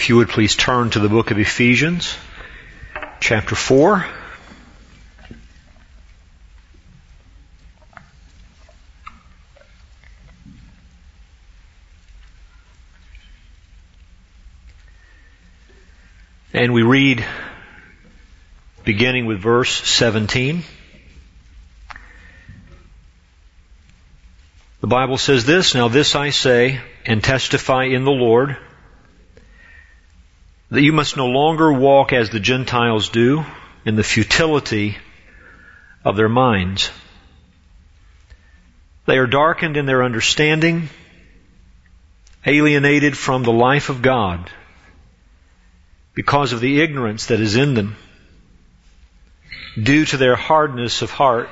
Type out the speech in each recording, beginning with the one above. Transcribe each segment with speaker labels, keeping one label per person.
Speaker 1: If you would please turn to the book of Ephesians, chapter 4. And we read, beginning with verse 17. The Bible says this, "Now this I say and testify in the Lord, that you must no longer walk as the Gentiles do, in the futility of their minds. They are darkened in their understanding, alienated from the life of God, because of the ignorance that is in them, due to their hardness of heart.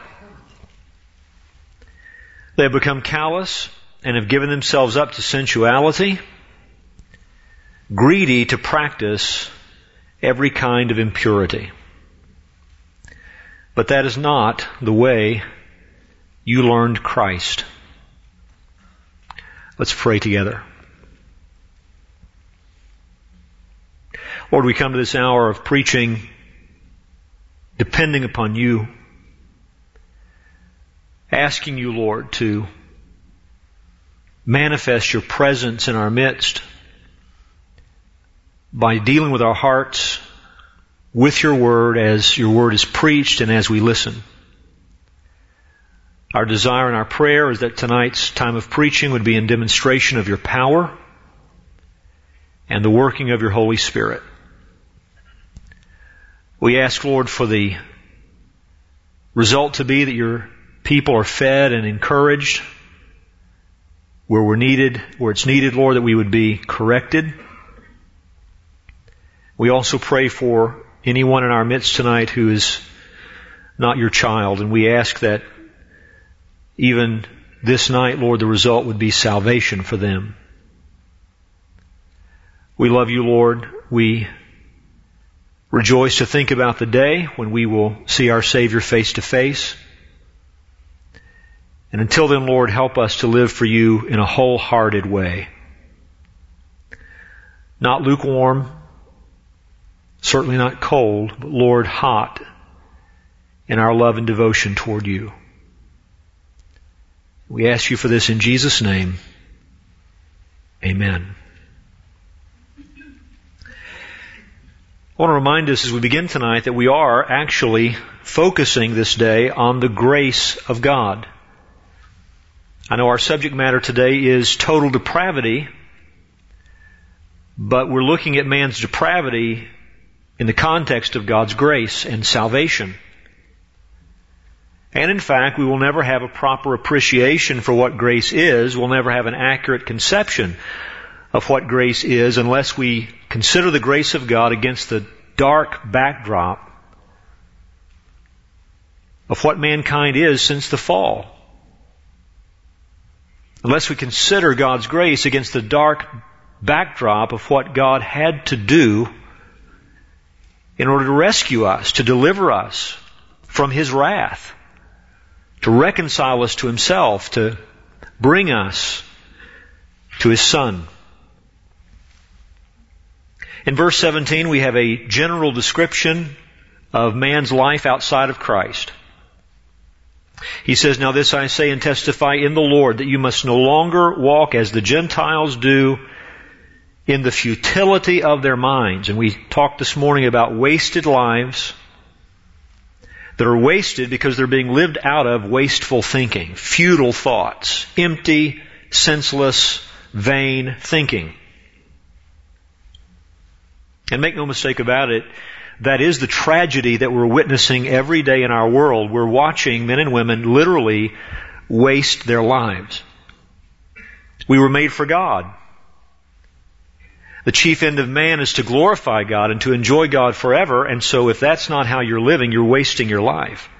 Speaker 1: They have become callous and have given themselves up to sensuality, greedy to practice every kind of impurity. But that is not the way you learned Christ." Let's pray together. Lord, we come to this hour of preaching depending upon you, asking you, Lord, to manifest your presence in our midst by dealing with our hearts with your word as your word is preached and as we listen. Our desire and our prayer is that tonight's time of preaching would be in demonstration of your power and the working of your Holy Spirit. We ask, Lord, for the result to be that your people are fed and encouraged where it's needed, Lord, that we would be corrected. We also pray for anyone in our midst tonight who is not your child, and we ask that even this night, Lord, the result would be salvation for them. We love you, Lord. We rejoice to think about the day when we will see our Savior face to face. And until then, Lord, help us to live for you in a wholehearted way. Not lukewarm, certainly not cold, but Lord, hot in our love and devotion toward you. We ask you for this in Jesus' name. Amen. I want to remind us as we begin tonight that we are actually focusing this day on the grace of God. I know our subject matter today is total depravity, but we're looking at man's depravity in the context of God's grace and salvation. And in fact, we will never have a proper appreciation for what grace is. We'll never have an accurate conception of what grace is unless we consider the grace of God against the dark backdrop of what mankind is since the fall. Unless we consider God's grace against the dark backdrop of what God had to do in order to rescue us, to deliver us from His wrath, to reconcile us to Himself, to bring us to His Son. In verse 17, we have a general description of man's life outside of Christ. He says, "Now this I say and testify in the Lord, that you must no longer walk as the Gentiles do, in the futility of their minds." And we talked this morning about wasted lives that are wasted because they're being lived out of wasteful thinking, futile thoughts, empty, senseless, vain thinking. And make no mistake about it, that is the tragedy that we're witnessing every day in our world. We're watching men and women literally waste their lives. We were made for God. The chief end of man is to glorify God and to enjoy God forever, and so if that's not how you're living, you're wasting your life.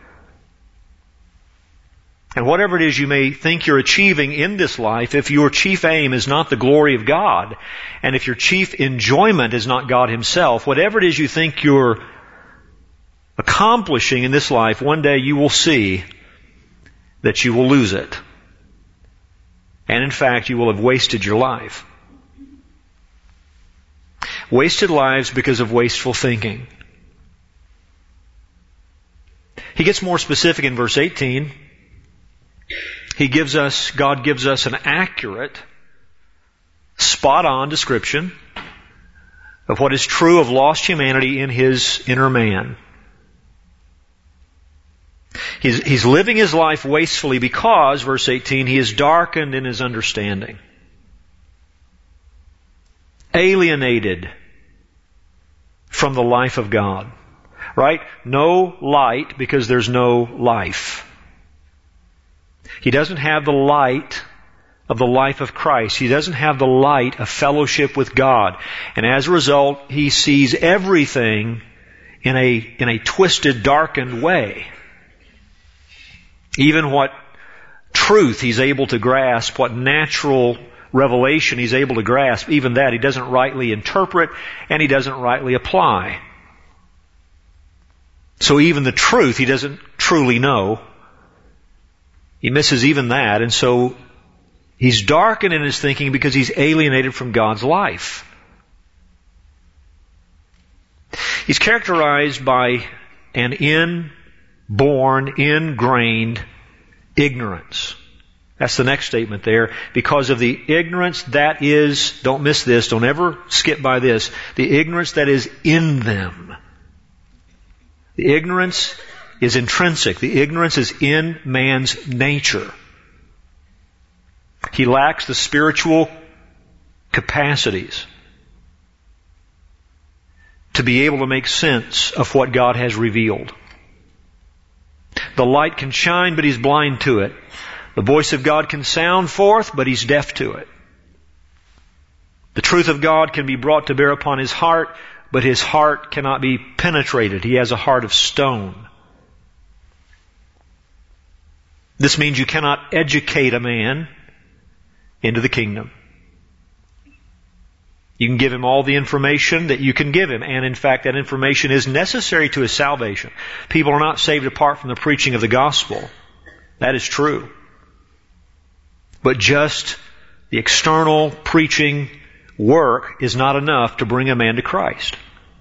Speaker 1: And whatever it is you may think you're achieving in this life, if your chief aim is not the glory of God, and if your chief enjoyment is not God Himself, whatever it is you think you're accomplishing in this life, one day you will see that you will lose it. And in fact, you will have wasted your life. Wasted lives because of wasteful thinking. He gets more specific in verse 18. God gives us an accurate, spot-on description of what is true of lost humanity in his inner man. He's living his life wastefully because, verse 18, he is darkened in his understanding. Alienated from the life of God. Right? No light because there's no life. He doesn't have the light of the life of Christ. He doesn't have the light of fellowship with God. And as a result, he sees everything in a twisted, darkened way. Even what truth he's able to grasp, what natural revelation he's able to grasp, even that he doesn't rightly interpret and he doesn't rightly apply. So even the truth he doesn't truly know. He misses even that, and so he's darkened in his thinking because he's alienated from God's life. He's characterized by an inborn, ingrained ignorance. That's the next statement there. Because of the ignorance that is, don't miss this, don't ever skip by this, the ignorance that is in them. The ignorance is intrinsic. The ignorance is in man's nature. He lacks the spiritual capacities to be able to make sense of what God has revealed. The light can shine, but he's blind to it. The voice of God can sound forth, but he's deaf to it. The truth of God can be brought to bear upon his heart, but his heart cannot be penetrated. He has a heart of stone. This means you cannot educate a man into the kingdom. You can give him all the information that you can give him, and in fact that information is necessary to his salvation. People are not saved apart from the preaching of the gospel. That is true. But just the external preaching work is not enough to bring a man to Christ.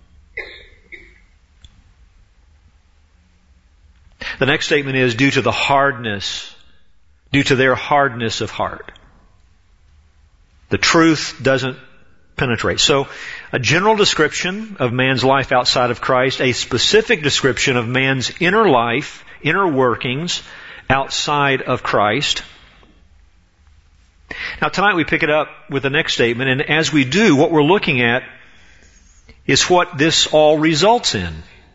Speaker 1: The next statement is due to their hardness of heart. The truth doesn't penetrate. So, a general description of man's life outside of Christ, a specific description of man's inner life, inner workings outside of Christ. Now tonight we pick it up with the next statement, and as we do, what we're looking at is what this all results in.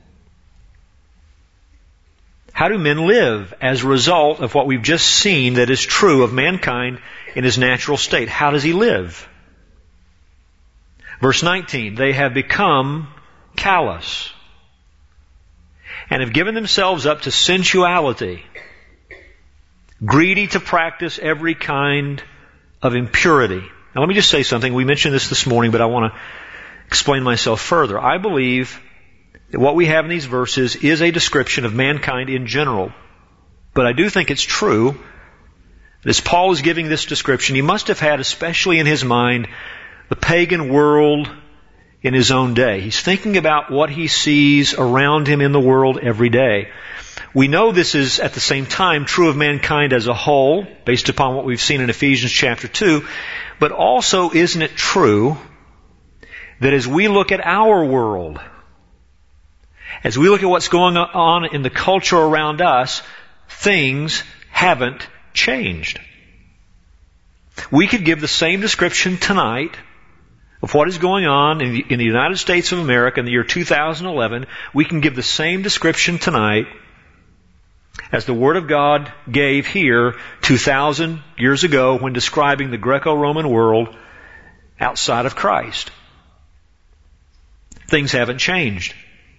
Speaker 1: How do men live as a result of what we've just seen that is true of mankind in his natural state? How does he live? Verse 19, they have become callous and have given themselves up to sensuality, greedy to practice every kind of impurity. Now let me just say something. We mentioned this morning, but I want to explain myself further. I believe that what we have in these verses is a description of mankind in general. But I do think it's true that as Paul is giving this description, he must have had, especially in his mind, the pagan world in his own day. He's thinking about what he sees around him in the world every day. We know this is at the same time true of mankind as a whole, based upon what we've seen in Ephesians chapter 2, but also isn't it true that as we look at our world, as we look at what's going on in the culture around us, things haven't changed. We could give the same description tonight of what is going on in the United States of America in the year 2011. We can give the same description tonight as the Word of God gave here 2,000 years ago when describing the Greco-Roman world outside of Christ. Things haven't changed.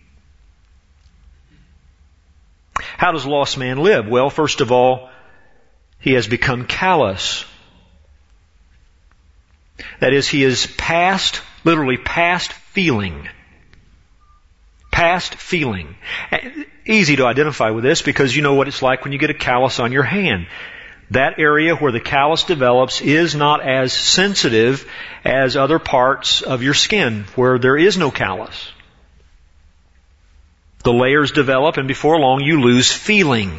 Speaker 1: How does lost man live? Well, first of all, he has become callous. That is, he is literally past feeling. Past feeling. Easy to identify with this because you know what it's like when you get a callus on your hand. that area where the callus develops is not as sensitive as other parts of your skin where there is no callus. The layers develop, and before long you lose feeling.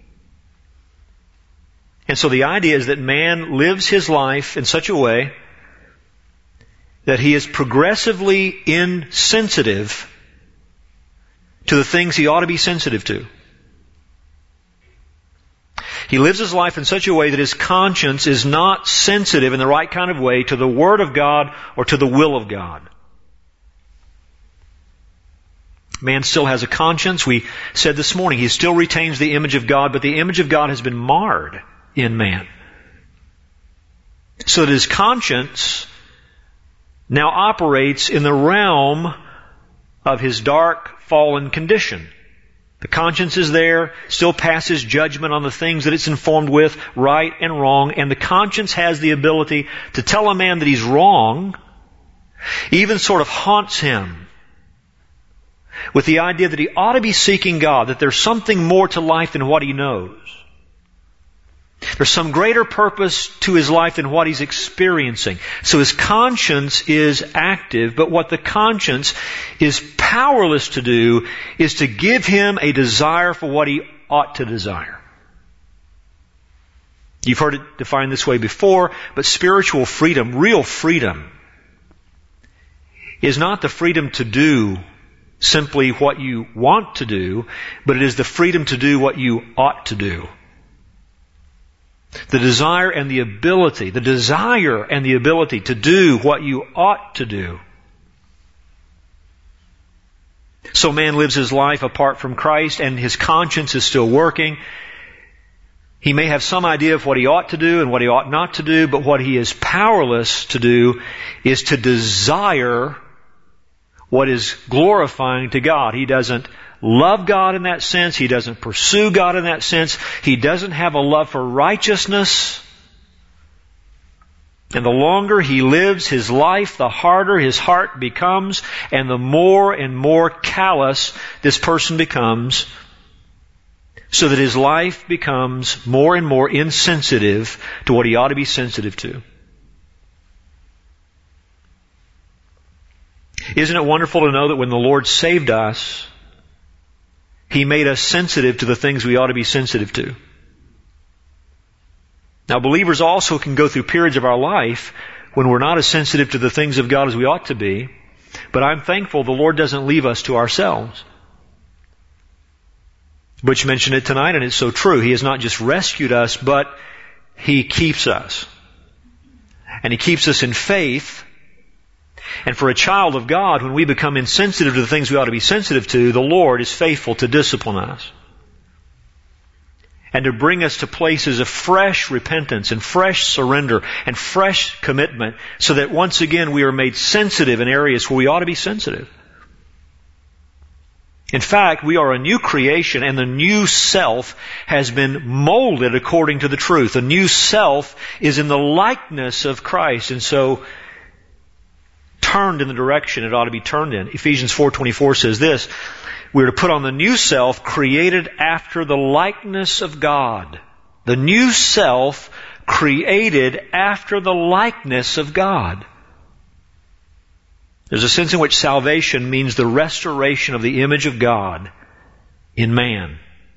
Speaker 1: And so the idea is that man lives his life in such a way that he is progressively insensitive to the things he ought to be sensitive to. He lives his life in such a way that his conscience is not sensitive in the right kind of way to the Word of God or to the will of God. Man still has a conscience. We said this morning, he still retains the image of God, but the image of God has been marred in man. So that his conscience now operates in the realm of his dark, fallen condition. The conscience is there, still passes judgment on the things that it's informed with, right and wrong, and the conscience has the ability to tell a man that he's wrong, even sort of haunts him with the idea that he ought to be seeking God, that there's something more to life than what he knows. There's some greater purpose to his life than what he's experiencing. So his conscience is active, but what the conscience is powerless to do is to give him a desire for what he ought to desire. You've heard it defined this way before, but spiritual freedom, real freedom, is not the freedom to do simply what you want to do, but it is the freedom to do what you ought to do. The desire and the ability to do what you ought to do. So man lives his life apart from Christ, and his conscience is still working. He may have some idea of what he ought to do and what he ought not to do, but what he is powerless to do is to desire what is glorifying to God. He doesn't love God in that sense. He doesn't pursue God in that sense. He doesn't have a love for righteousness. And the longer he lives his life, the harder his heart becomes, and the more and more callous this person becomes, so that his life becomes more and more insensitive to what he ought to be sensitive to. Isn't it wonderful to know that when the Lord saved us, He made us sensitive to the things we ought to be sensitive to? Now, believers also can go through periods of our life when we're not as sensitive to the things of God as we ought to be, but I'm thankful the Lord doesn't leave us to ourselves. Butch mentioned it tonight, and it's so true. He has not just rescued us, but He keeps us. And He keeps us in faith. And for a child of God, when we become insensitive to the things we ought to be sensitive to, the Lord is faithful to discipline us and to bring us to places of fresh repentance and fresh surrender and fresh commitment, so that once again we are made sensitive in areas where we ought to be sensitive. In fact, we are a new creation, and the new self has been molded according to the truth. The new self is in the likeness of Christ, and so turned in the direction it ought to be turned in. Ephesians 4:24 says this: we are to put on the new self, created after the likeness of God. The new self created after the likeness of God. There's a sense in which salvation means the restoration of the image of God in man.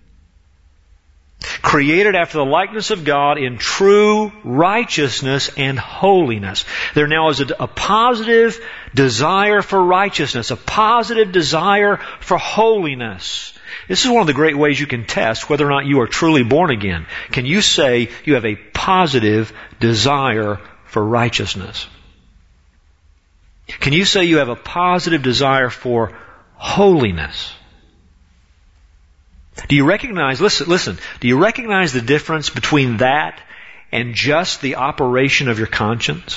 Speaker 1: Created after the likeness of God in true righteousness and holiness. There now is a positive desire for righteousness, a positive desire for holiness. This is one of the great ways you can test whether or not you are truly born again. Can you say you have a positive desire for righteousness? Can you say you have a positive desire for holiness? Do you recognize, listen, do you recognize the difference between that and just the operation of your conscience?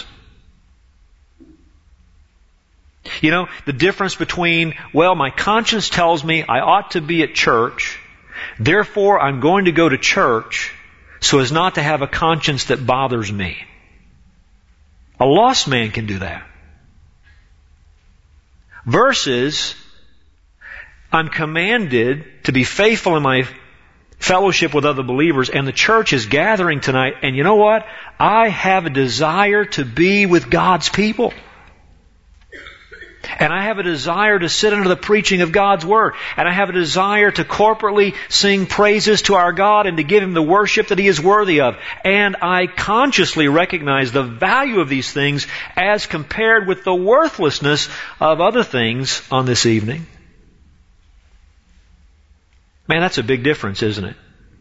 Speaker 1: You know, the difference between, well, my conscience tells me I ought to be at church, therefore I'm going to go to church so as not to have a conscience that bothers me. A lost man can do that. Versus, I'm commanded to be faithful in my fellowship with other believers, and the church is gathering tonight, and you know what? I have a desire to be with God's people. And I have a desire to sit under the preaching of God's Word. And I have a desire to corporately sing praises to our God and to give Him the worship that He is worthy of. And I consciously recognize the value of these things as compared with the worthlessness of other things on this evening. Man, that's a big difference, isn't it?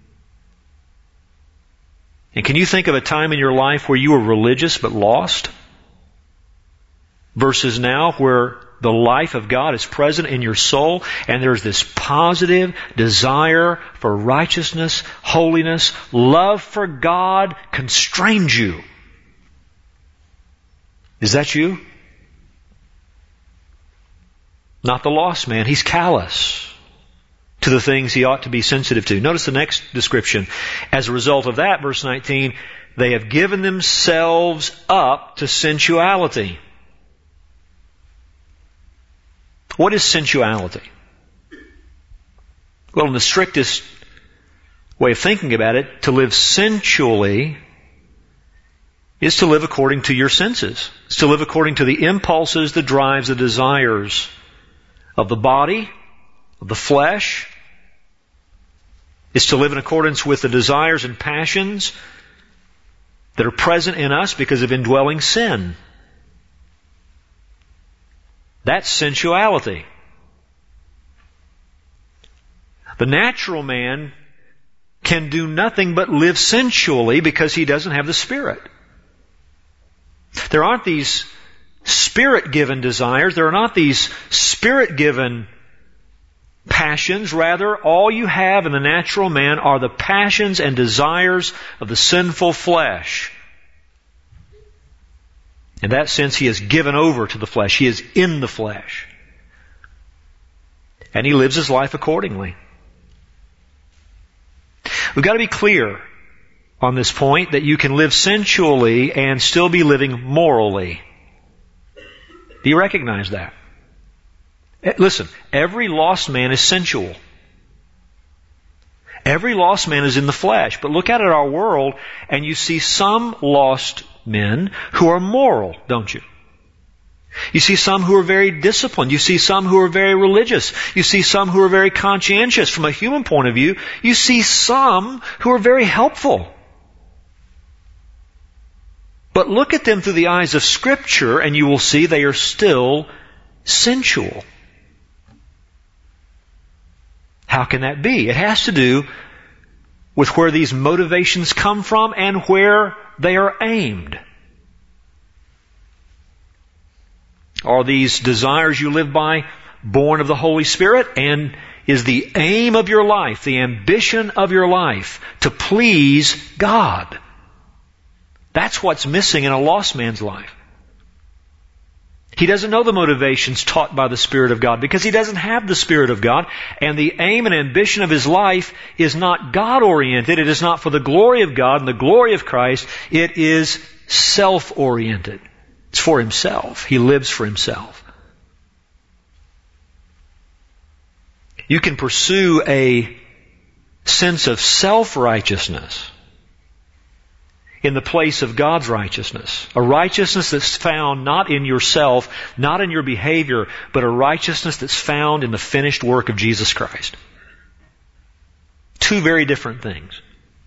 Speaker 1: And can you think of a time in your life where you were religious but lost? Versus now where the life of God is present in your soul and there's this positive desire for righteousness, holiness, love for God constrains you. Is that you? Not the lost man. He's callous to the things he ought to be sensitive to. Notice the next description. As a result of that, verse 19, they have given themselves up to sensuality. What is sensuality? Well, in the strictest way of thinking about it, to live sensually is to live according to your senses. It's to live according to the impulses, the drives, the desires of the body, of the flesh. It's to live in accordance with the desires and passions that are present in us because of indwelling sin. That's sensuality. The natural man can do nothing but live sensually because he doesn't have the Spirit. There aren't these Spirit-given desires. There are not these Spirit-given passions. Rather, all you have in the natural man are the passions and desires of the sinful flesh. In that sense, he is given over to the flesh. He is in the flesh. And he lives his life accordingly. We've got to be clear on this point that you can live sensually and still be living morally. Do you recognize that? Listen, every lost man is sensual. Every lost man is in the flesh. But look out at our world and you see some lost men who are moral, don't you? You see some who are very disciplined. You see some who are very religious. You see some who are very conscientious from a human point of view. You see some who are very helpful. But look at them through the eyes of Scripture and you will see they are still sensual. How can that be? It has to do with where these motivations come from and where they are aimed. Are these desires you live by born of the Holy Spirit? And is the aim of your life, the ambition of your life, to please God? That's what's missing in a lost man's life. He doesn't know the motivations taught by the Spirit of God because he doesn't have the Spirit of God. And the aim and ambition of his life is not God-oriented. It is not for the glory of God and the glory of Christ. It is self-oriented. It's for himself. He lives for himself. You can pursue a sense of self-righteousness in the place of God's righteousness. A righteousness that's found not in yourself, not in your behavior, but a righteousness that's found in the finished work of Jesus Christ. Two very different things.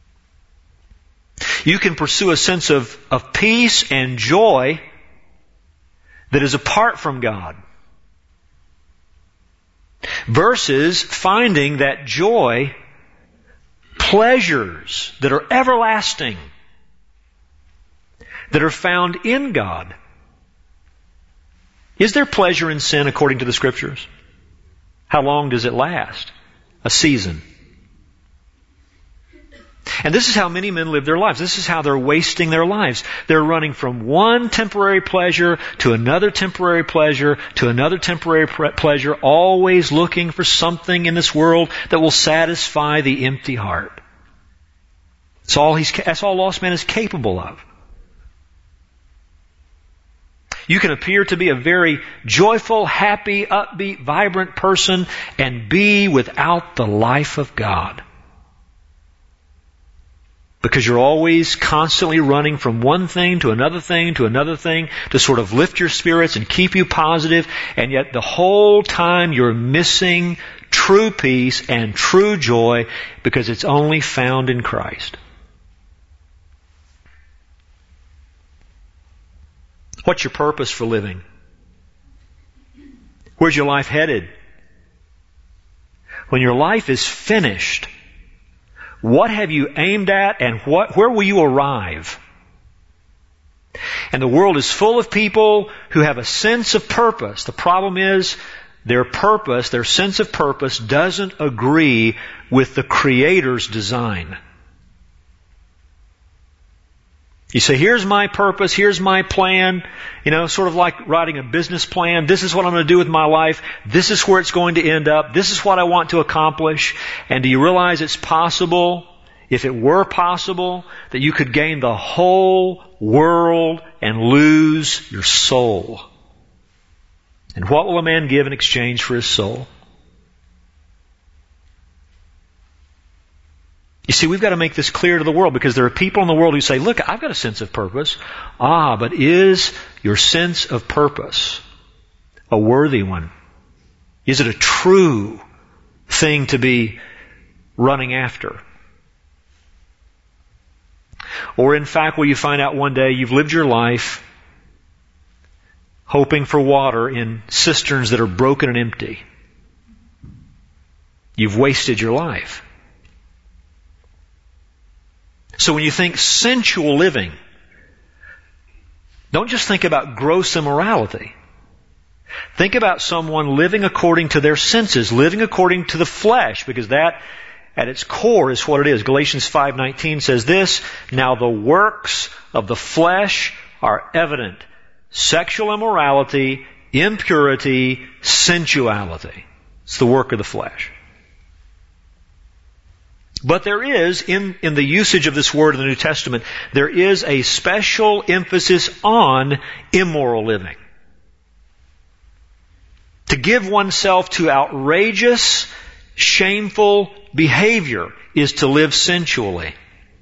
Speaker 1: You can pursue a sense of peace and joy that is apart from God, versus finding that joy, pleasures that are everlasting, that are found in God. Is there pleasure in sin according to the Scriptures? How long does it last? A season. And this is how many men live their lives. This is how they're wasting their lives. They're running from one temporary pleasure to another temporary pleasure to another temporary pleasure, always looking for something in this world that will satisfy the empty heart. That's all lost man is capable of. You can appear to be a very joyful, happy, upbeat, vibrant person and be without the life of God. Because you're always constantly running from one thing to another thing to another thing to sort of lift your spirits and keep you positive, and yet the whole time you're missing true peace and true joy because it's only found in Christ. What's your purpose for living? Where's your life headed? When your life is finished, what have you aimed at and where will you arrive? And the world is full of people who have a sense of purpose. The problem is their purpose, their sense of purpose doesn't agree with the Creator's design. You say, here's my purpose, here's my plan, sort of like writing a business plan. This is what I'm going to do with my life. This is where it's going to end up. This is what I want to accomplish. And do you realize it's possible, if it were possible, that you could gain the whole world and lose your soul? And what will a man give in exchange for his soul? You see, we've got to make this clear to the world, because there are people in the world who say, look, I've got a sense of purpose. But is your sense of purpose a worthy one? Is it a true thing to be running after? Or in fact, will you find out one day you've lived your life hoping for water in cisterns that are broken and empty? You've wasted your life. So when you think sensual living, don't just think about gross immorality. Think about someone living according to their senses, living according to the flesh, because that, at its core, is what it is. Galatians 5:19 says this, now the works of the flesh are evident. Sexual immorality, impurity, sensuality. It's the work of the flesh. But there is, in the usage of this word in the New Testament, there is a special emphasis on immoral living. To give oneself to outrageous, shameful behavior is to live sensually.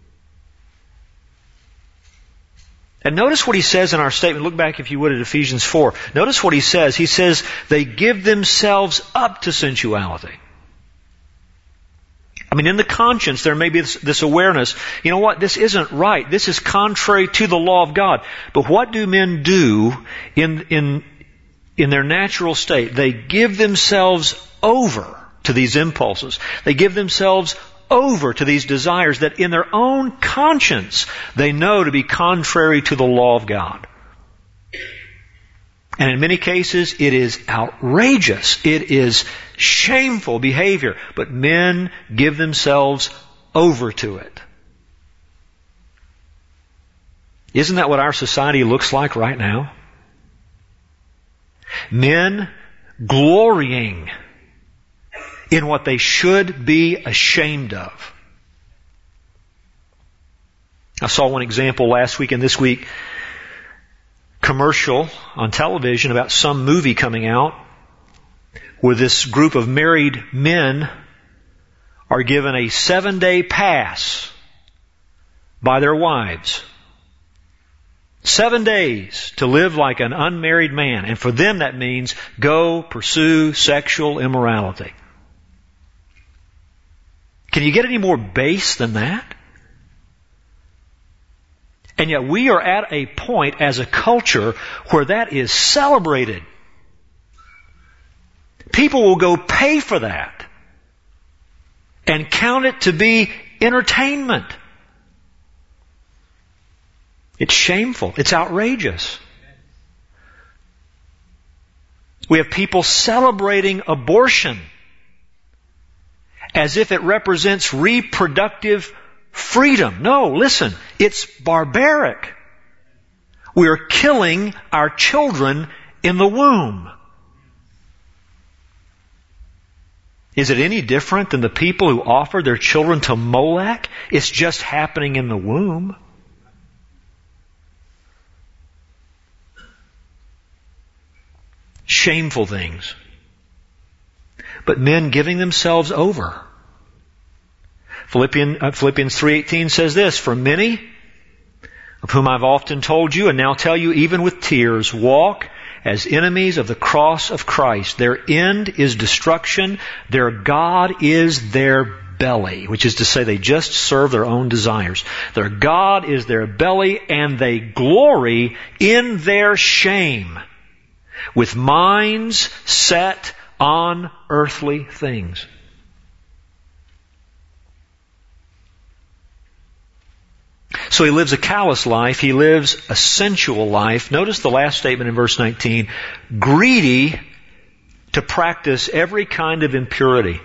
Speaker 1: And notice what he says in our statement. Look back, if you would, at Ephesians 4. Notice what he says. He says, they give themselves up to sensuality. In the conscience, there may be this awareness, you know what, this isn't right. This is contrary to the law of God. But what do men do in their natural state? They give themselves over to these impulses. They give themselves over to these desires that in their own conscience they know to be contrary to the law of God. And in many cases, it is outrageous. It is shameful behavior. But men give themselves over to it. Isn't that what our society looks like right now? Men glorying in what they should be ashamed of. I saw one example last week and this week. Commercial on television about some movie coming out where this group of married men are given a 7-day pass by their wives. 7 days to live like an unmarried man. And for them that means go pursue sexual immorality. Can you get any more base than that? And yet we are at a point as a culture where that is celebrated. People will go pay for that and count it to be entertainment. It's shameful. It's outrageous. We have people celebrating abortion as if it represents reproductive freedom. No, listen, it's barbaric. We are killing our children in the womb. Is it any different than the people who offer their children to Molech? It's just happening in the womb. Shameful things. But men giving themselves over. Philippians 3:18 says this, "For many, of whom I've often told you, and now tell you even with tears, walk as enemies of the cross of Christ. Their end is destruction. Their God is their belly," which is to say they just serve their own desires. Their God is their belly, and they glory in their shame, with minds set on earthly things. So he lives a callous life. He lives a sensual life. Notice the last statement in verse 19. Greedy to practice every kind of impurity.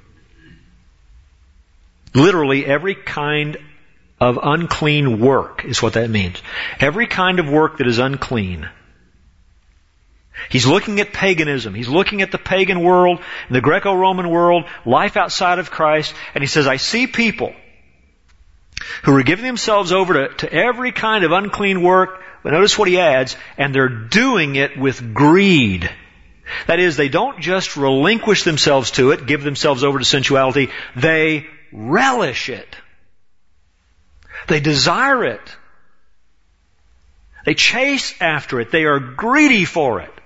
Speaker 1: Literally, every kind of unclean work is what that means. Every kind of work that is unclean. He's looking at paganism. He's looking at the pagan world, the Greco-Roman world, life outside of Christ, and he says, I see people who are giving themselves over to every kind of unclean work, but notice what he adds, and they're doing it with greed. That is, they don't just relinquish themselves to it, give themselves over to sensuality, they relish it. They desire it. They chase after it. They are greedy for it.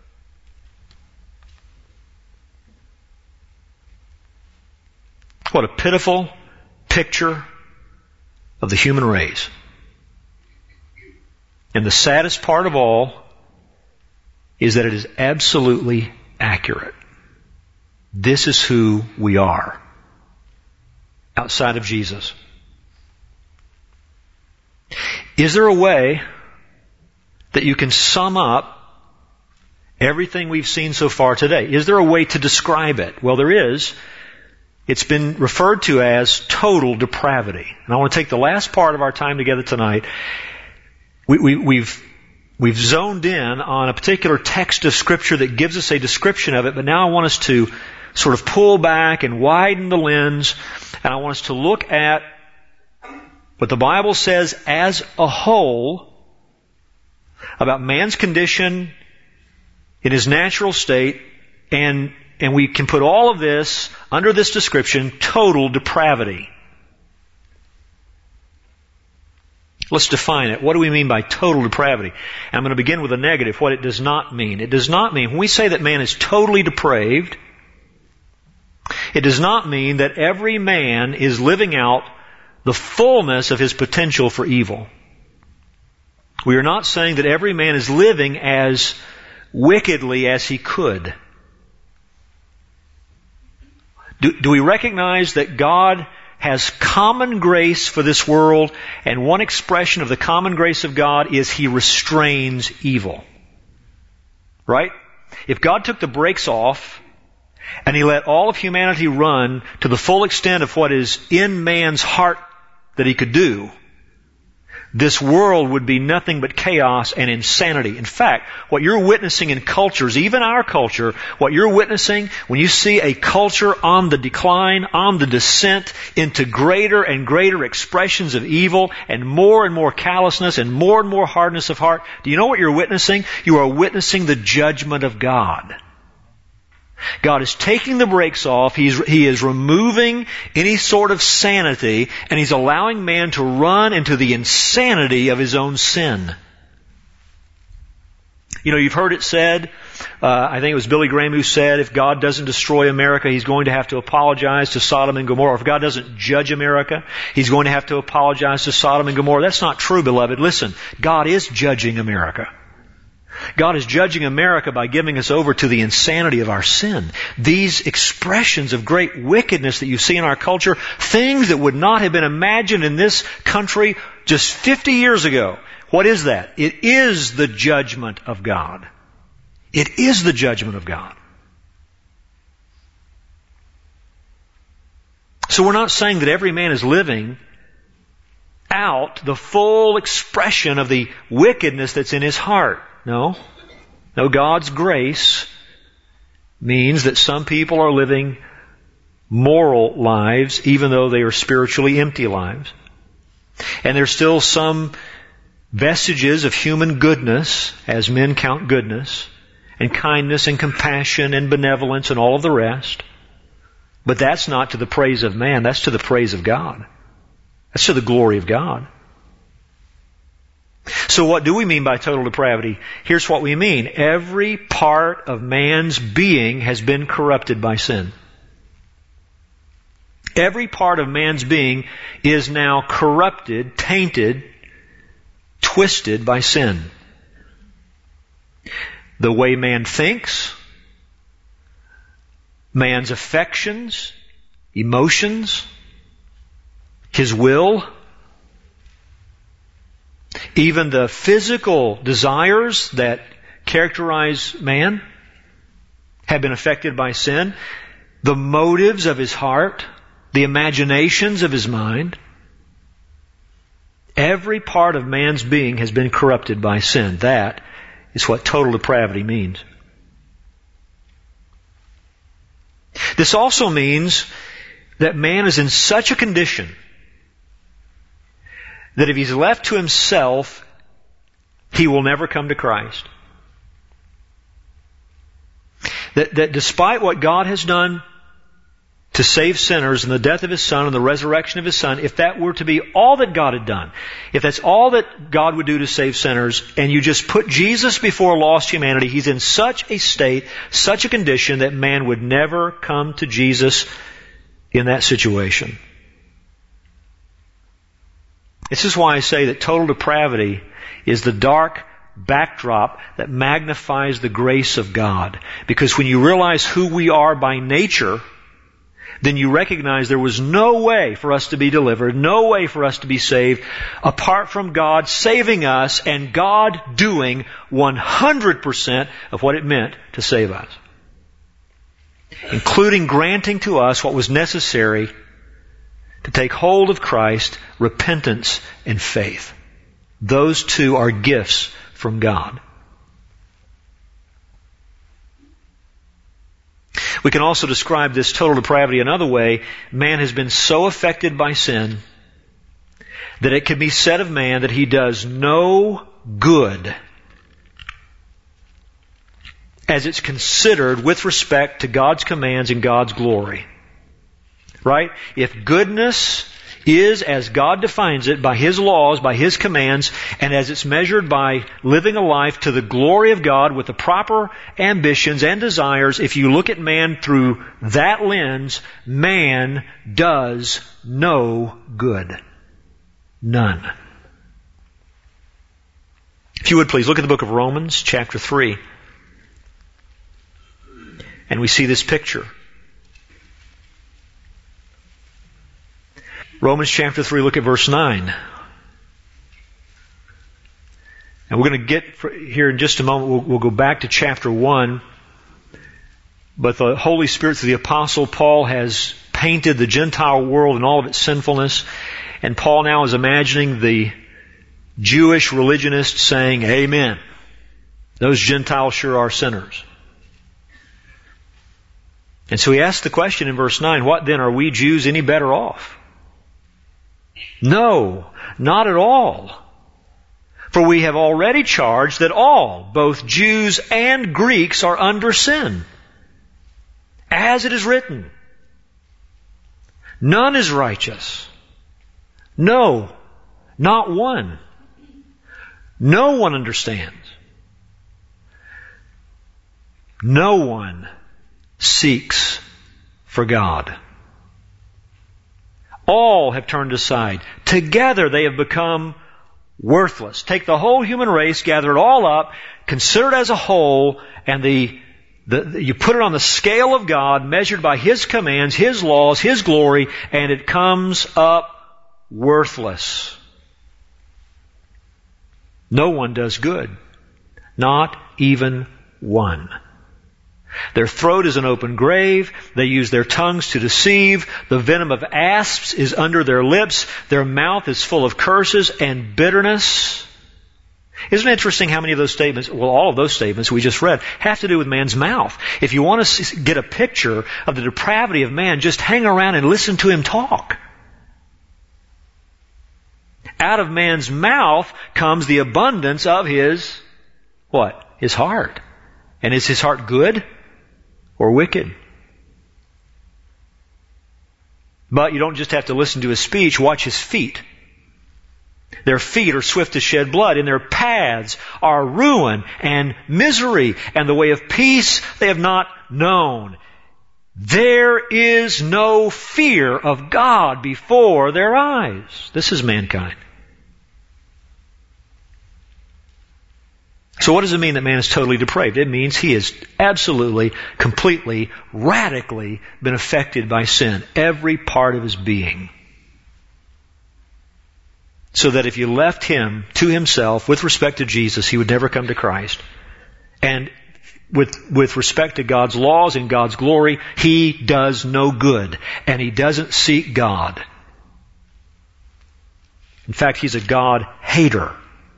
Speaker 1: What a pitiful picture of the human race. And the saddest part of all is that it is absolutely accurate. This is who we are outside of Jesus. Is there a way that you can sum up everything we've seen so far today? Is there a way to describe it? Well, there is. It's been referred to as total depravity. And I want to take the last part of our time together tonight. We've zoned in on a particular text of Scripture that gives us a description of it, but now I want us to sort of pull back and widen the lens, and I want us to look at what the Bible says as a whole about man's condition in his natural state, and we can put all of this under this description, total depravity. Let's define it. What do we mean by total depravity? And I'm going to begin with a negative, what it does not mean. It does not mean, when we say that man is totally depraved, it does not mean that every man is living out the fullness of his potential for evil. We are not saying that every man is living as wickedly as he could. Do we recognize that God has common grace for this world, and one expression of the common grace of God is He restrains evil? Right? If God took the brakes off and He let all of humanity run to the full extent of what is in man's heart that he could do, this world would be nothing but chaos and insanity. In fact, what you're witnessing in cultures, even our culture, what you're witnessing when you see a culture on the decline, on the descent into greater and greater expressions of evil and more callousness and more hardness of heart, do you know what you're witnessing? You are witnessing the judgment of God. God is taking the brakes off. He is removing any sort of sanity, and He's allowing man to run into the insanity of his own sin. You know, you've heard it said, I think it was Billy Graham who said, if God doesn't destroy America, He's going to have to apologize to Sodom and Gomorrah. If God doesn't judge America, He's going to have to apologize to Sodom and Gomorrah. That's not true, beloved. Listen, God is judging America. God is judging America by giving us over to the insanity of our sin. These expressions of great wickedness that you see in our culture, things that would not have been imagined in this country just 50 years ago. What is that? It is the judgment of God. It is the judgment of God. So we're not saying that every man is living out the full expression of the wickedness that's in his heart. No. God's grace means that some people are living moral lives even though they are spiritually empty lives. And there's still some vestiges of human goodness, as men count goodness, and kindness and compassion and benevolence and all of the rest. But that's not to the praise of man. That's to the praise of God. That's to the glory of God. So what do we mean by total depravity? Here's what we mean. Every part of man's being has been corrupted by sin. Every part of man's being is now corrupted, tainted, twisted by sin. The way man thinks, man's affections, emotions, his will, even the physical desires that characterize man have been affected by sin. The motives of his heart, the imaginations of his mind. Every part of man's being has been corrupted by sin. That is what total depravity means. This also means that man is in such a condition that if he's left to himself, he will never come to Christ. That despite what God has done to save sinners and the death of His Son and the resurrection of His Son, if that were to be all that God had done, if that's all that God would do to save sinners, and you just put Jesus before lost humanity, He's in such a state, such a condition that man would never come to Jesus in that situation. This is why I say that total depravity is the dark backdrop that magnifies the grace of God. Because when you realize who we are by nature, then you recognize there was no way for us to be delivered, no way for us to be saved, apart from God saving us and God doing 100% of what it meant to save us. Including granting to us what was necessary to take hold of Christ, repentance and faith. Those two are gifts from God. We can also describe this total depravity another way. Man has been so affected by sin that it can be said of man that he does no good as it's considered with respect to God's commands and God's glory. Right? If goodness is as God defines it by His laws, by His commands, and as it's measured by living a life to the glory of God with the proper ambitions and desires, if you look at man through that lens, man does no good. None. If you would please look at the book of Romans, chapter 3. And we see this picture. Romans chapter 3, look at verse 9. And we're going to get here in just a moment. We'll go back to chapter 1. But the Holy Spirit through the Apostle Paul has painted the Gentile world and all of its sinfulness. And Paul now is imagining the Jewish religionists saying, Amen. Those Gentiles sure are sinners. And so he asks the question in verse 9, what then, are we Jews any better off? No, not at all. For we have already charged that all, both Jews and Greeks, are under sin. As it is written, none is righteous. No, not one. No one understands. No one seeks for God. All have turned aside. Together they have become worthless. Take the whole human race, gather it all up, consider it as a whole, and you put it on the scale of God, measured by His commands, His laws, His glory, and it comes up worthless. No one does good. Not even one. Their throat is an open grave. They use their tongues to deceive. The venom of asps is under their lips. Their mouth is full of curses and bitterness. Isn't it interesting how many of those statements, well, all of those statements we just read, have to do with man's mouth. If you want to get a picture of the depravity of man, just hang around and listen to him talk. Out of man's mouth comes the abundance of his, what? His heart. And is his heart good or wicked? But you don't just have to listen to his speech, watch his feet. Their feet are swift to shed blood, and their paths are ruin and misery, and the way of peace they have not known. There is no fear of God before their eyes. This is mankind. So what does it mean that man is totally depraved? It means he has absolutely, completely, radically been affected by sin. Every part of his being. So that if you left him to himself with respect to Jesus, he would never come to Christ. And with respect to God's laws and God's glory, he does no good. And he doesn't seek God. In fact, he's a God hater.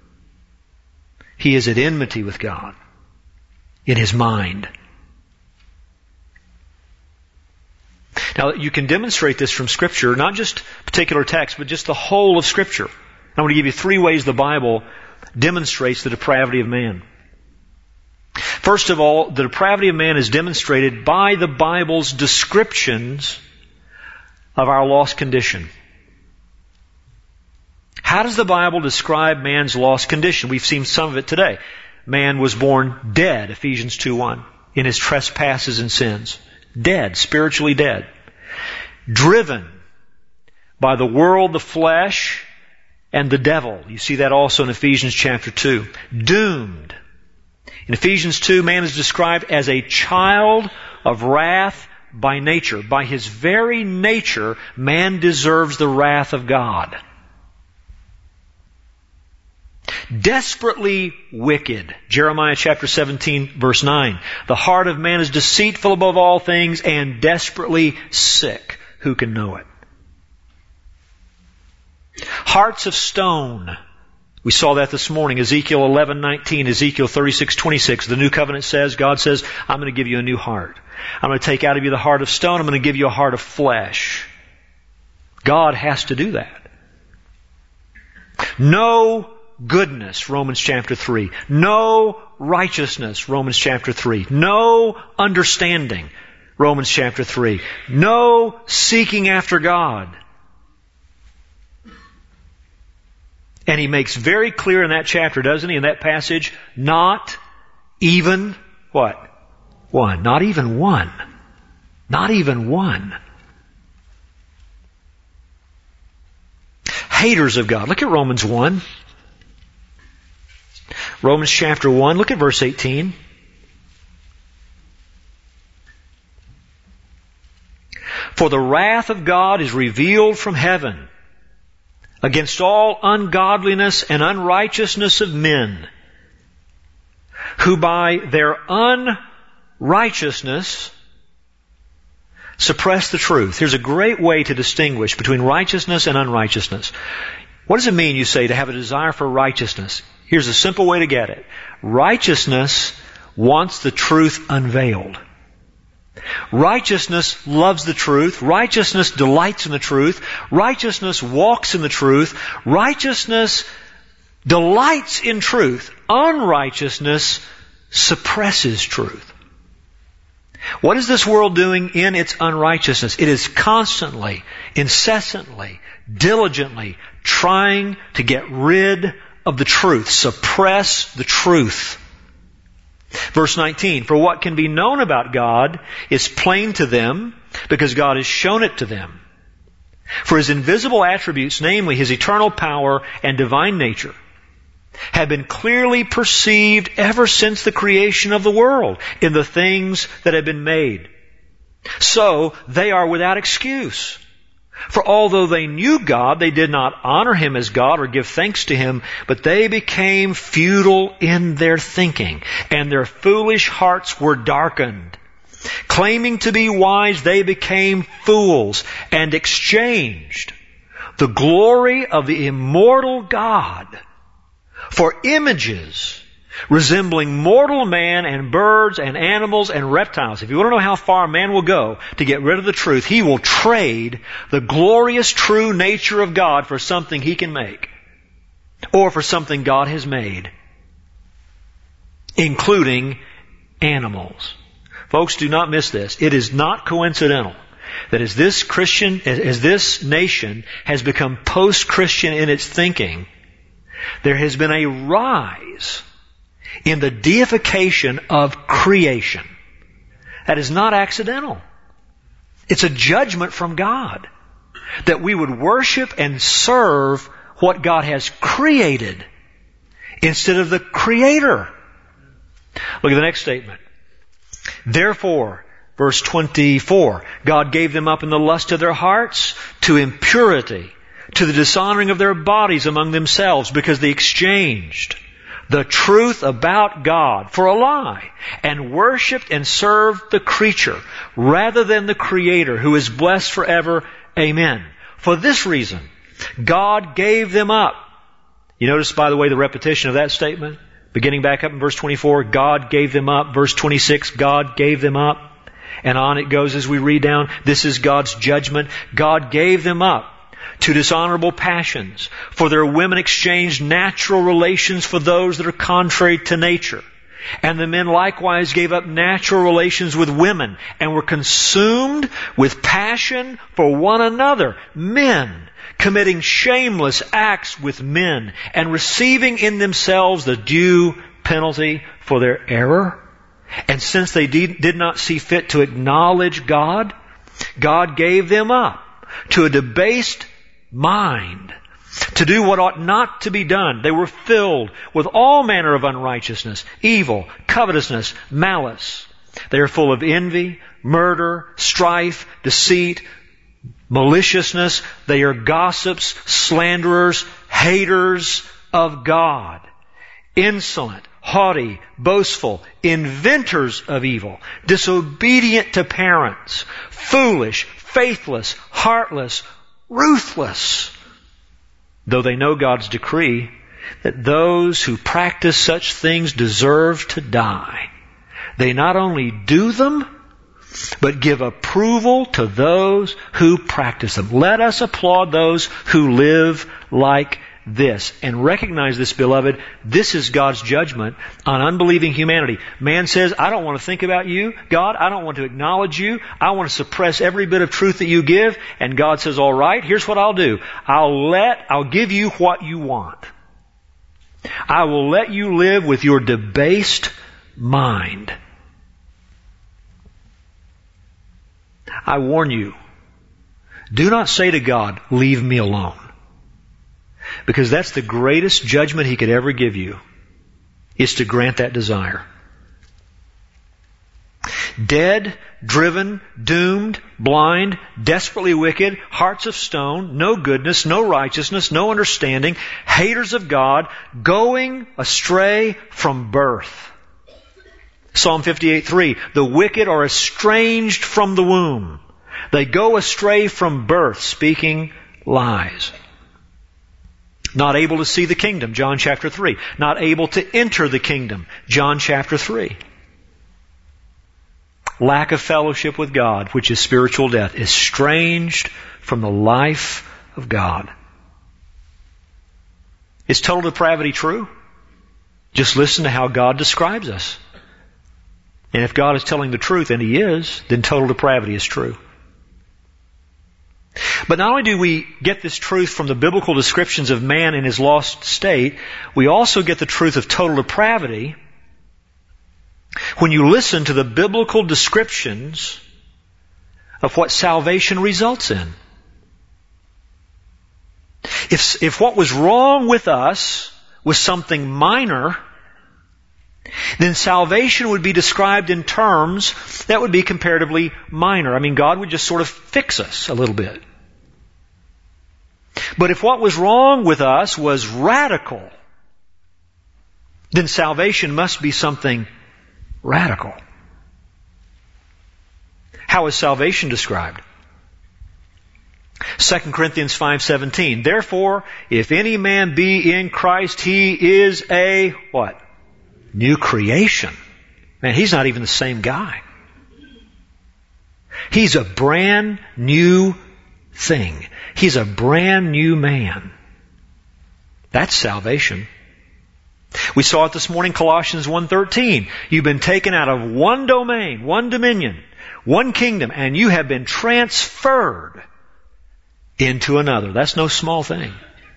Speaker 1: He is at enmity with God in his mind. Now, you can demonstrate this from Scripture, not just particular texts, but just the whole of Scripture. I want to give you 3 ways the Bible demonstrates the depravity of man. First of all, the depravity of man is demonstrated by the Bible's descriptions of our lost condition. How does the Bible describe man's lost condition? We've seen some of it today. Man was born dead, Ephesians 2:1, in his trespasses and sins. Dead, spiritually dead. Driven by the world, the flesh, and the devil. You see that also in Ephesians chapter 2. Doomed. In Ephesians 2, man is described as a child of wrath by nature. By his very nature, man deserves the wrath of God. Desperately wicked. Jeremiah chapter 17, verse 9. The heart of man is deceitful above all things and desperately sick. Who can know it? Hearts of stone. We saw that this morning. Ezekiel 11:19, Ezekiel 36:26. The new covenant says, God says, I'm going to give you a new heart. I'm going to take out of you the heart of stone. I'm going to give you a heart of flesh. God has to do that. No goodness, Romans chapter 3. No righteousness, Romans chapter 3. No understanding, Romans chapter 3. No seeking after God. And he makes very clear in that chapter, doesn't he, in that passage, not even what? One. Not even one. Not even one. Haters of God. Look at Romans 1. Romans chapter 1, look at verse 18. For the wrath of God is revealed from heaven against all ungodliness and unrighteousness of men, who by their unrighteousness suppress the truth. Here's a great way to distinguish between righteousness and unrighteousness. What does it mean, you say, to have a desire for righteousness? Here's a simple way to get it. Righteousness wants the truth unveiled. Righteousness loves the truth. Righteousness delights in the truth. Righteousness walks in the truth. Righteousness delights in truth. Unrighteousness suppresses truth. What is this world doing in its unrighteousness? It is constantly, incessantly, diligently trying to get rid of the truth, suppress the truth. Verse 19, for what can be known about God is plain to them because God has shown it to them. For His invisible attributes, namely His eternal power and divine nature, have been clearly perceived ever since the creation of the world in the things that have been made. So they are without excuse. For although they knew God, they did not honor Him as God or give thanks to Him, but they became futile in their thinking, and their foolish hearts were darkened. Claiming to be wise, they became fools and exchanged the glory of the immortal God for images resembling mortal man and birds and animals and reptiles. If you want to know how far man will go to get rid of the truth, he will trade the glorious true nature of God for something he can make, or for something God has made, including animals. Folks, do not miss this. It is not coincidental that as this nation has become post-Christian in its thinking, there has been a rise in the deification of creation. That is not accidental. It's a judgment from God that we would worship and serve what God has created instead of the Creator. Look at the next statement. Therefore, verse 24, God gave them up in the lust of their hearts to impurity, to the dishonoring of their bodies among themselves, because they exchanged the truth about God for a lie, and worshipped and served the creature rather than the Creator, who is blessed forever. Amen. For this reason, God gave them up. You notice, by the way, the repetition of that statement? Beginning back up in verse 24, God gave them up. Verse 26, God gave them up. And on it goes as we read down. This is God's judgment. God gave them up to dishonorable passions, for their women exchanged natural relations for those that are contrary to nature. And the men likewise gave up natural relations with women, and were consumed with passion for one another. Men committing shameless acts with men, and receiving in themselves the due penalty for their error. And since they did not see fit to acknowledge God, God gave them up to a debased mind, to do what ought not to be done. They were filled with all manner of unrighteousness, evil, covetousness, malice. They are full of envy, murder, strife, deceit, maliciousness. They are gossips, slanderers, haters of God, insolent, haughty, boastful, inventors of evil, disobedient to parents, foolish, faithless, heartless, ruthless. Though they know God's decree that those who practice such things deserve to die, they not only do them, but give approval to those who practice them. Let us applaud those who live like this. And recognize this, beloved, this is God's judgment on unbelieving humanity. Man says, I don't want to think about you, God. I don't want to acknowledge you. I want to suppress every bit of truth that you give. And God says, all right, here's what I'll do. I'll give you what you want. I will let you live with your debased mind. I warn you, do not say to God, leave me alone. Because that's the greatest judgment He could ever give you, is to grant that desire. Dead, driven, doomed, blind, desperately wicked, hearts of stone, no goodness, no righteousness, no understanding, haters of God, going astray from birth. Psalm 58:3, the wicked are estranged from the womb. They go astray from birth, speaking lies. Not able to see the kingdom, John chapter 3. Not able to enter the kingdom, John chapter 3. Lack of fellowship with God, which is spiritual death, estranged from the life of God. Is total depravity true? Just listen to how God describes us. And if God is telling the truth, and He is, then total depravity is true. But not only do we get this truth from the biblical descriptions of man in his lost state, we also get the truth of total depravity when you listen to the biblical descriptions of what salvation results in. If what was wrong with us was something minor, then salvation would be described in terms that would be comparatively minor. I mean, God would just sort of fix us a little bit. But if what was wrong with us was radical, then salvation must be something radical. How is salvation described? 2 Corinthians 5:17. Therefore, if any man be in Christ, he is a what? New creation. Man, he's not even the same guy. He's a brand new thing. He's a brand new man. That's salvation. We saw it this morning, Colossians 1:13. You've been taken out of one domain, one dominion, one kingdom, and you have been transferred into another. That's no small thing.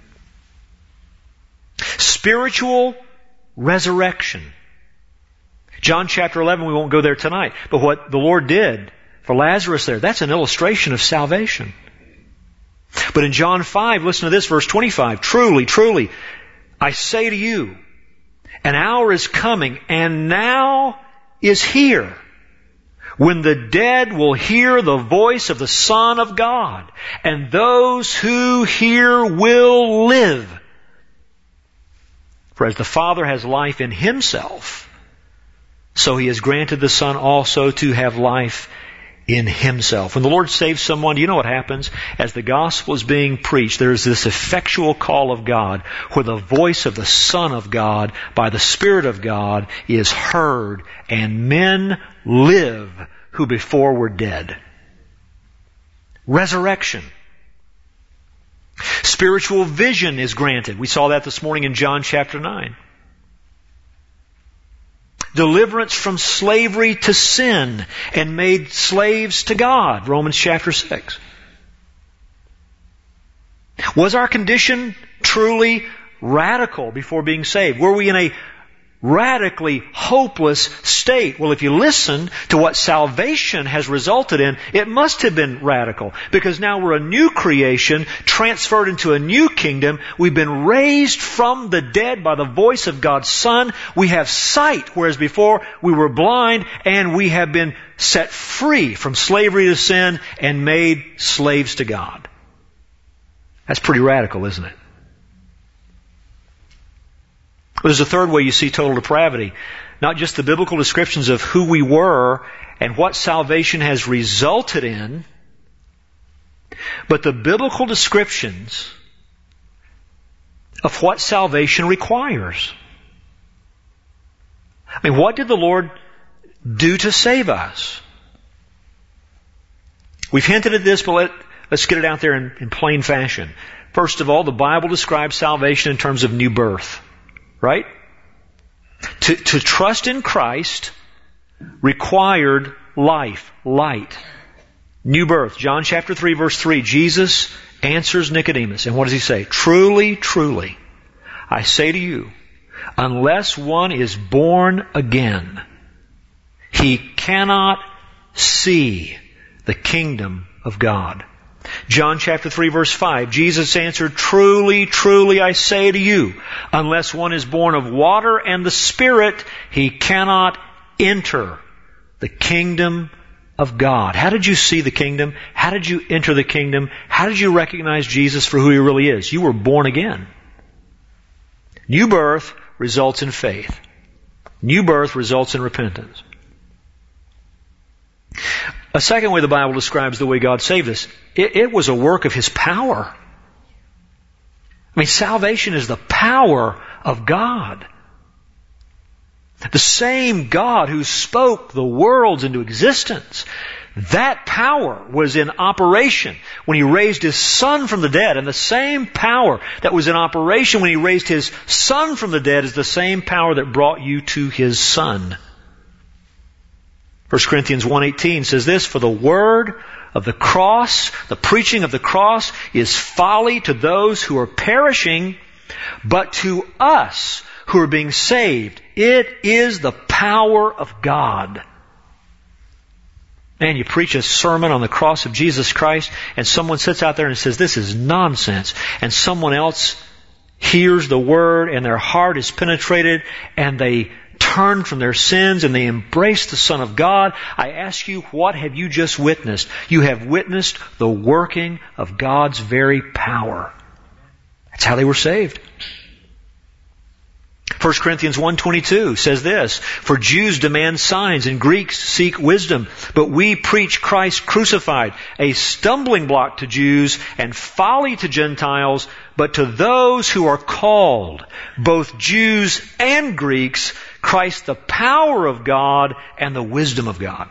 Speaker 1: Spiritual resurrection. John chapter 11, we won't go there tonight, but what the Lord did for Lazarus there, that's an illustration of salvation. But in John 5, listen to this, verse 25. Truly, truly, I say to you, an hour is coming, and now is here, when the dead will hear the voice of the Son of God, and those who hear will live. For as the Father has life in Himself, so He has granted the Son also to have life in Himself. When the Lord saves someone, do you know what happens? As the gospel is being preached, there is this effectual call of God where the voice of the Son of God by the Spirit of God is heard, and men live who before were dead. Resurrection. Spiritual vision is granted. We saw that this morning in John chapter 9. Deliverance from slavery to sin and made slaves to God. Romans chapter 6. Was our condition truly radical before being saved? Were we in a radically hopeless state? Well, if you listen to what salvation has resulted in, it must have been radical. Because now we're a new creation, transferred into a new kingdom. We've been raised from the dead by the voice of God's Son. We have sight, whereas before we were blind, and we have been set free from slavery to sin and made slaves to God. That's pretty radical, isn't it? There's a third way you see total depravity. Not just the biblical descriptions of who we were and what salvation has resulted in, but the biblical descriptions of what salvation requires. I mean, what did the Lord do to save us? We've hinted at this, but let's get it out there in plain fashion. First of all, the Bible describes salvation in terms of new birth. Right? To trust in Christ required life, light, new birth. John chapter 3 verse 3, Jesus answers Nicodemus. And what does He say? Truly, truly, I say to you, unless one is born again, he cannot see the kingdom of God. John chapter 3 verse 5, Jesus answered, truly, truly, I say to you, unless one is born of water and the Spirit, he cannot enter the kingdom of God. How did you see the kingdom? How did you enter the kingdom? How did you recognize Jesus for who He really is? You were born again. New birth results in faith. New birth results in repentance. A second way the Bible describes the way God saved us, it was a work of His power. I mean, salvation is the power of God. The same God who spoke the worlds into existence, that power was in operation when He raised His Son from the dead. And the same power that was in operation when He raised His Son from the dead is the same power that brought you to His Son. 1 Corinthians 1:18 says this, for the word of the cross, the preaching of the cross, is folly to those who are perishing, but to us who are being saved, it is the power of God. Man, you preach a sermon on the cross of Jesus Christ, and someone sits out there and says, this is nonsense. And someone else hears the word, and their heart is penetrated, and they turn from their sins and they embrace the Son of God. I ask you, what have you just witnessed? You have witnessed the working of God's very power. That's how they were saved. 1 Corinthians 1:22 says this, for Jews demand signs and Greeks seek wisdom, but we preach Christ crucified, a stumbling block to Jews and folly to Gentiles, but to those who are called, both Jews and Greeks, Christ the power of God and the wisdom of God.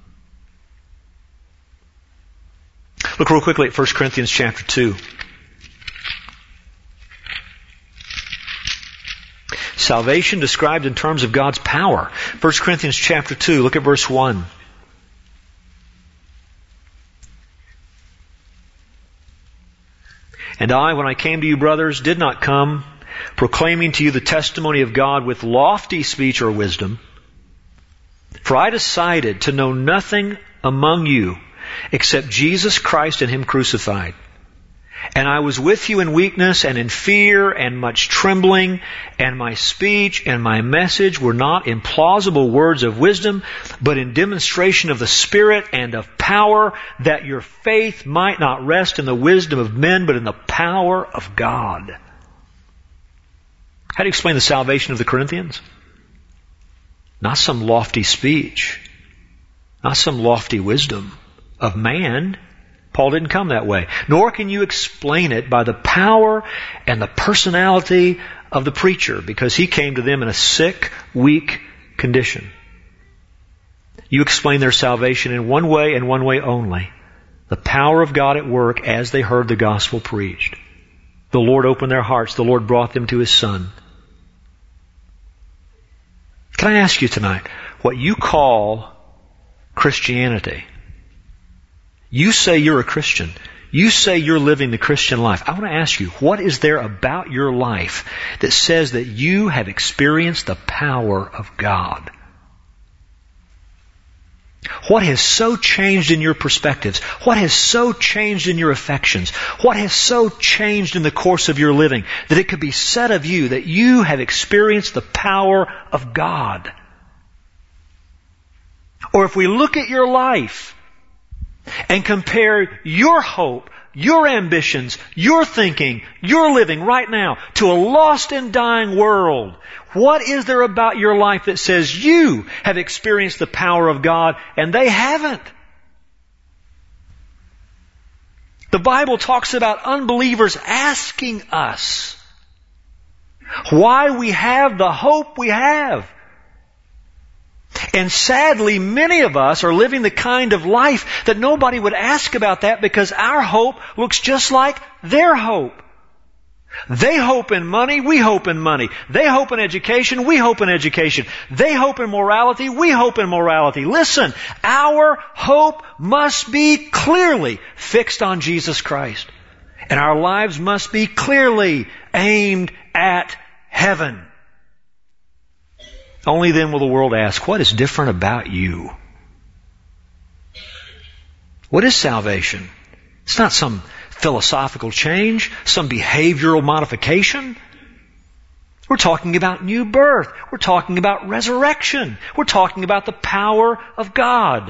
Speaker 1: Look real quickly at 1 Corinthians chapter 2. Salvation described in terms of God's power. 1 Corinthians chapter 2, look at verse 1. And I, when I came to you, brothers, did not come proclaiming to you the testimony of God with lofty speech or wisdom. For I decided to know nothing among you except Jesus Christ and Him crucified. And I was with you in weakness and in fear and much trembling, and my speech and my message were not in plausible words of wisdom, but in demonstration of the Spirit and of power, that your faith might not rest in the wisdom of men, but in the power of God. How do you explain the salvation of the Corinthians? Not some lofty speech, not some lofty wisdom of man. Paul didn't come that way. Nor can you explain it by the power and the personality of the preacher, because he came to them in a sick, weak condition. You explain their salvation in one way and one way only. The power of God at work as they heard the gospel preached. The Lord opened their hearts. The Lord brought them to His Son. Can I ask you tonight, what you call Christianity? You say you're a Christian. You say you're living the Christian life. I want to ask you, what is there about your life that says that you have experienced the power of God? What has so changed in your perspectives? What has so changed in your affections? What has so changed in the course of your living that it could be said of you that you have experienced the power of God? Or if we look at your life and compare your hope, your ambitions, your thinking, your living right now to a lost and dying world, what is there about your life that says you have experienced the power of God and they haven't? The Bible talks about unbelievers asking us why we have the hope we have. And sadly, many of us are living the kind of life that nobody would ask about that, because our hope looks just like their hope. They hope in money, we hope in money. They hope in education, we hope in education. They hope in morality, we hope in morality. Listen, our hope must be clearly fixed on Jesus Christ. And our lives must be clearly aimed at heaven. Only then will the world ask, what is different about you? What is salvation? It's not some philosophical change, some behavioral modification. We're talking about new birth. We're talking about resurrection. We're talking about the power of God.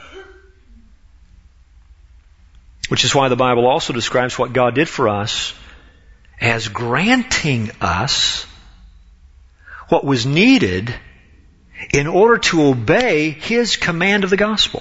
Speaker 1: Which is why the Bible also describes what God did for us as granting us what was needed in order to obey His command of the gospel.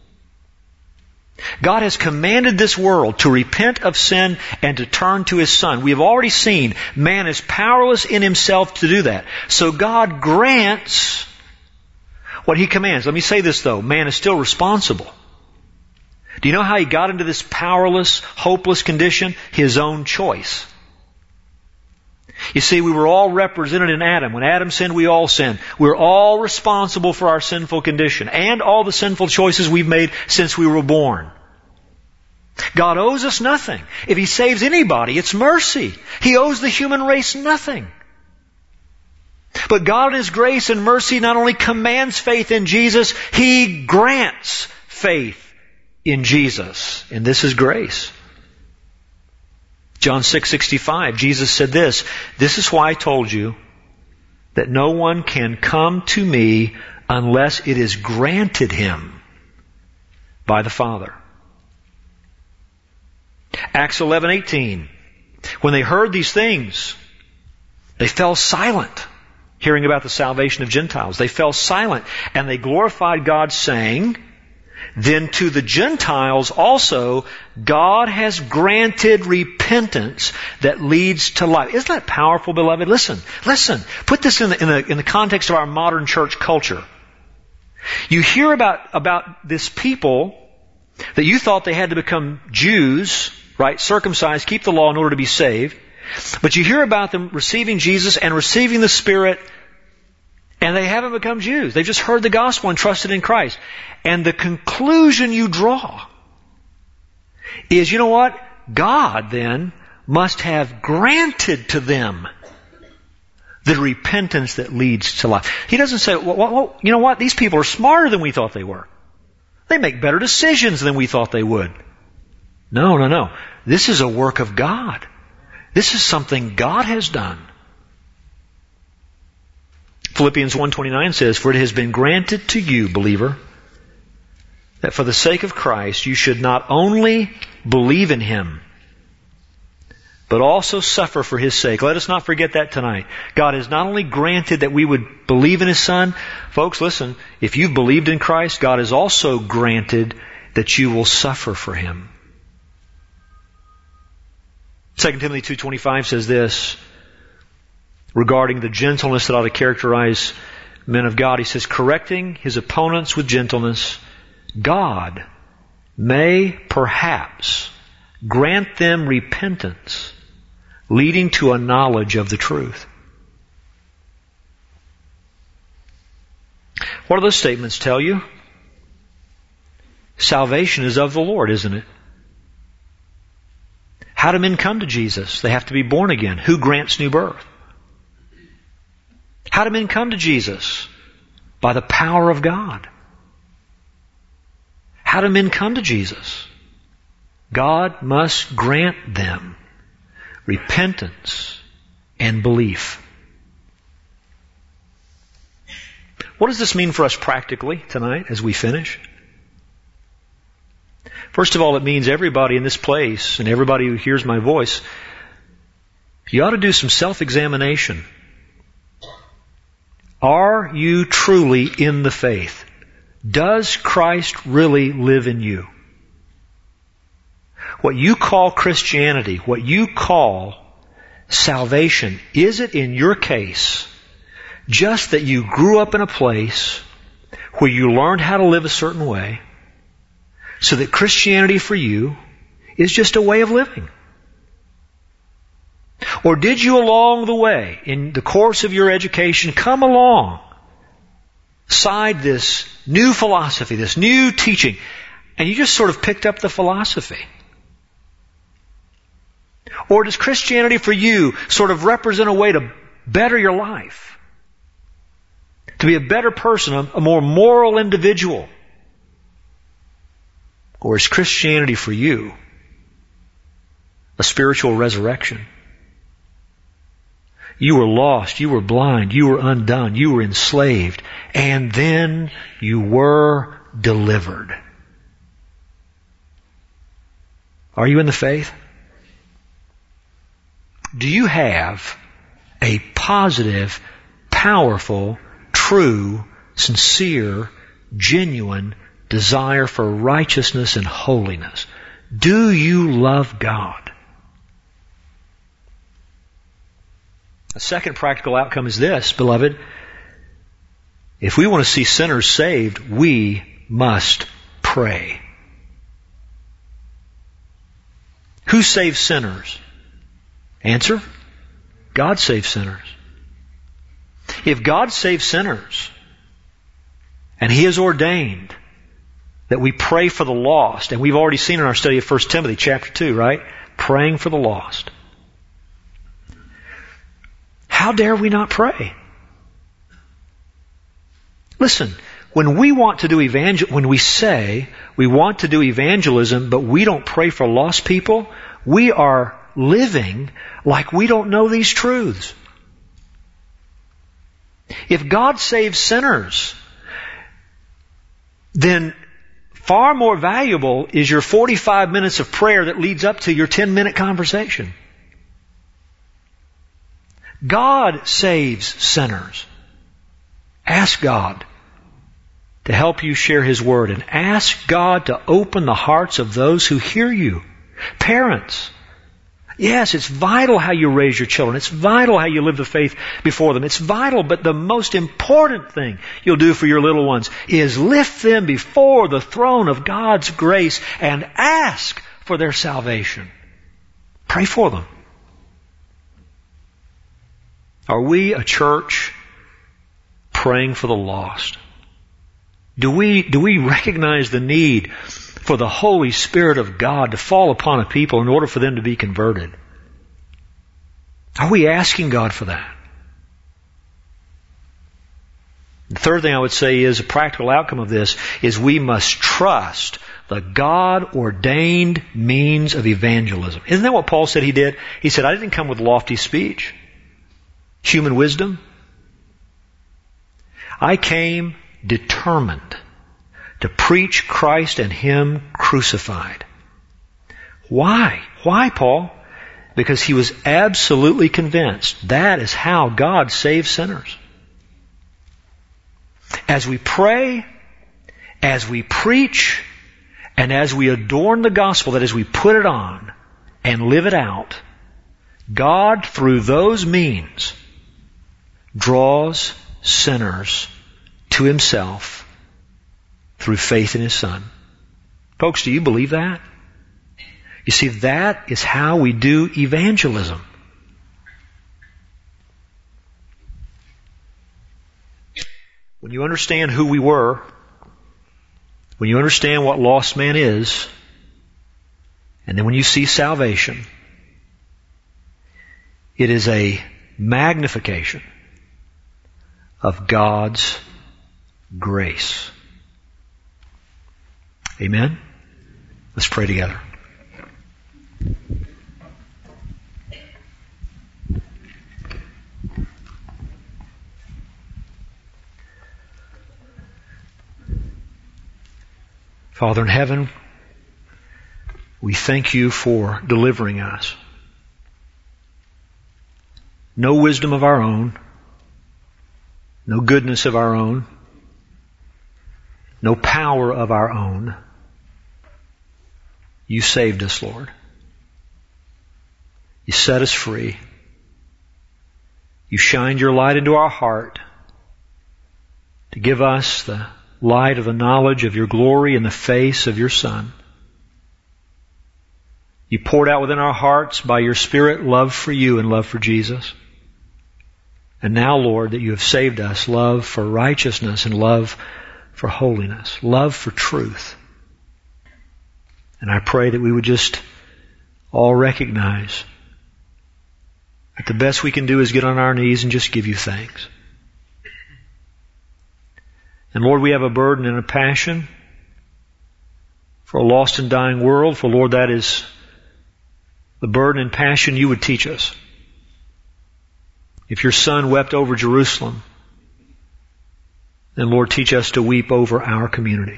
Speaker 1: God has commanded this world to repent of sin and to turn to His Son. We have already seen man is powerless in himself to do that. So God grants what He commands. Let me say this though, man is still responsible. Do you know how he got into this powerless, hopeless condition? His own choice. You see, we were all represented in Adam. When Adam sinned, we all sinned. We're all responsible for our sinful condition and all the sinful choices we've made since we were born. God owes us nothing. If He saves anybody, it's mercy. He owes the human race nothing. But God in His grace and mercy not only commands faith in Jesus, He grants faith in Jesus. And this is grace. John 6:65, Jesus said this, "This is why I told you that no one can come to me unless it is granted him by the Father." Acts 11:18, when they heard these things, they fell silent, hearing about the salvation of Gentiles. They fell silent, and they glorified God, saying, "Then to the Gentiles also God has granted repentance that leads to life." Isn't that powerful, beloved? Listen. Put this in the context of our modern church culture. You hear about this people that you thought they had to become Jews, right? Circumcised, keep the law in order to be saved. But you hear about them receiving Jesus and receiving the Spirit, and they haven't become Jews. They've just heard the gospel and trusted in Christ. And the conclusion you draw is, you know what? God then must have granted to them the repentance that leads to life. He doesn't say, well, you know what? These people are smarter than we thought they were. They make better decisions than we thought they would. No. This is a work of God. This is something God has done. Philippians 1:29 says, "For it has been granted to you, believer, that for the sake of Christ you should not only believe in Him, but also suffer for His sake." Let us not forget that tonight. God has not only granted that we would believe in His Son. Folks, listen, if you've believed in Christ, God has also granted that you will suffer for Him. 2 Timothy 2:25 says this regarding the gentleness that ought to characterize men of God. He says, correcting his opponents with gentleness, God may perhaps grant them repentance, leading to a knowledge of the truth. What do those statements tell you? Salvation is of the Lord, isn't it? How do men come to Jesus? They have to be born again. Who grants new birth? How do men come to Jesus? By the power of God. How do men come to Jesus? God must grant them repentance and belief. What does this mean for us practically tonight as we finish? First of all, it means everybody in this place and everybody who hears my voice, you ought to do some self-examination. Are you truly in the faith? Does Christ really live in you? What you call Christianity, what you call salvation, is it in your case just that you grew up in a place where you learned how to live a certain way, so that Christianity for you is just a way of living? Or did you along the way, in the course of your education, come alongside this new philosophy, this new teaching, and you just sort of picked up the philosophy? Or does Christianity for you sort of represent a way to better your life? To be a better person, a more moral individual? Or is Christianity for you a spiritual resurrection? You were lost, you were blind, you were undone, you were enslaved, and then you were delivered. Are you in the faith? Do you have a positive, powerful, true, sincere, genuine desire for righteousness and holiness? Do you love God? A second practical outcome is this, beloved. If we want to see sinners saved, we must pray. Who saves sinners? Answer: God saves sinners. If God saves sinners, and He has ordained that we pray for the lost, and we've already seen in our study of 1 Timothy chapter 2, right? Praying for the lost. How dare we not pray? Listen, when we want to do when we say we want to do evangelism, but we don't pray for lost people, we are living like we don't know these truths. If God saves sinners, then far more valuable is your 45 minutes of prayer that leads up to your 10-minute conversation. God saves sinners. Ask God to help you share His Word, and ask God to open the hearts of those who hear you. Parents, yes, it's vital how you raise your children. It's vital how you live the faith before them. It's vital, but the most important thing you'll do for your little ones is lift them before the throne of God's grace and ask for their salvation. Pray for them. Are we a church praying for the lost? Do we recognize the need for the Holy Spirit of God to fall upon a people in order for them to be converted? Are we asking God for that? The third thing I would say is a practical outcome of this is we must trust the God-ordained means of evangelism. Isn't that what Paul said he did? He said, I didn't come with lofty speech, human wisdom. I came determined to preach Christ and Him crucified. Why? Why, Paul? Because he was absolutely convinced that is how God saves sinners. As we pray, as we preach, and as we adorn the gospel, that is, we put it on and live it out, God, through those means, draws sinners to Himself through faith in His Son. Folks, do you believe that? You see, that is how we do evangelism. When you understand who we were, when you understand what lost man is, and then when you see salvation, it is a magnification of God's grace. Amen? Let's pray together. Father in heaven, we thank You for delivering us. No wisdom of our own, no goodness of our own, no power of our own. You saved us, Lord. You set us free. You shined Your light into our heart to give us the light of the knowledge of Your glory in the face of Your Son. You poured out within our hearts by Your Spirit love for You and love for Jesus. And now, Lord, that You have saved us, love for righteousness and love for holiness, love for truth. And I pray that we would just all recognize that the best we can do is get on our knees and just give You thanks. And Lord, we have a burden and a passion for a lost and dying world. For Lord, that is the burden and passion You would teach us. If Your Son wept over Jerusalem, then Lord, teach us to weep over our community.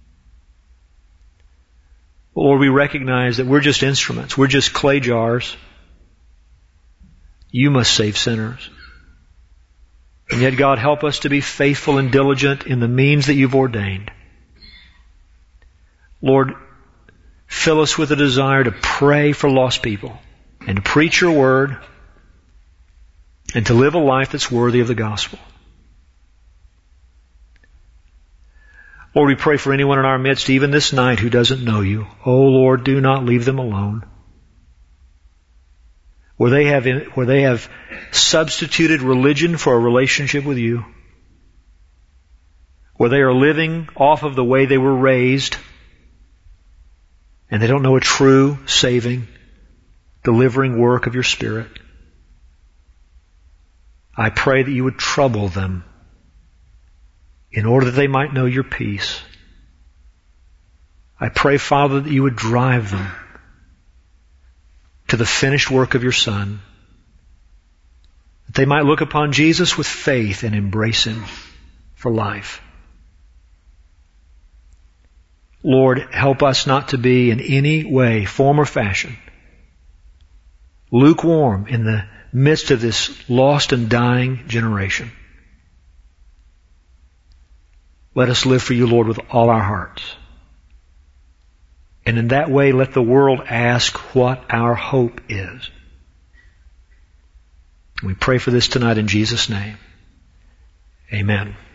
Speaker 1: Lord, we recognize that we're just instruments. We're just clay jars. You must save sinners. And yet, God, help us to be faithful and diligent in the means that You've ordained. Lord, fill us with a desire to pray for lost people and to preach Your word and to live a life that's worthy of the gospel. Lord, we pray for anyone in our midst, even this night, who doesn't know You. Oh, Lord, do not leave them alone. Where they have substituted religion for a relationship with You. Where they are living off of the way they were raised, and they don't know a true, saving, delivering work of Your Spirit. I pray that You would trouble them in order that they might know Your peace. I pray, Father, that You would drive them to the finished work of Your Son, that they might look upon Jesus with faith and embrace Him for life. Lord, help us not to be in any way, form or fashion, lukewarm in the midst of this lost and dying generation. Let us live for You, Lord, with all our hearts. And in that way, let the world ask what our hope is. We pray for this tonight in Jesus' name. Amen.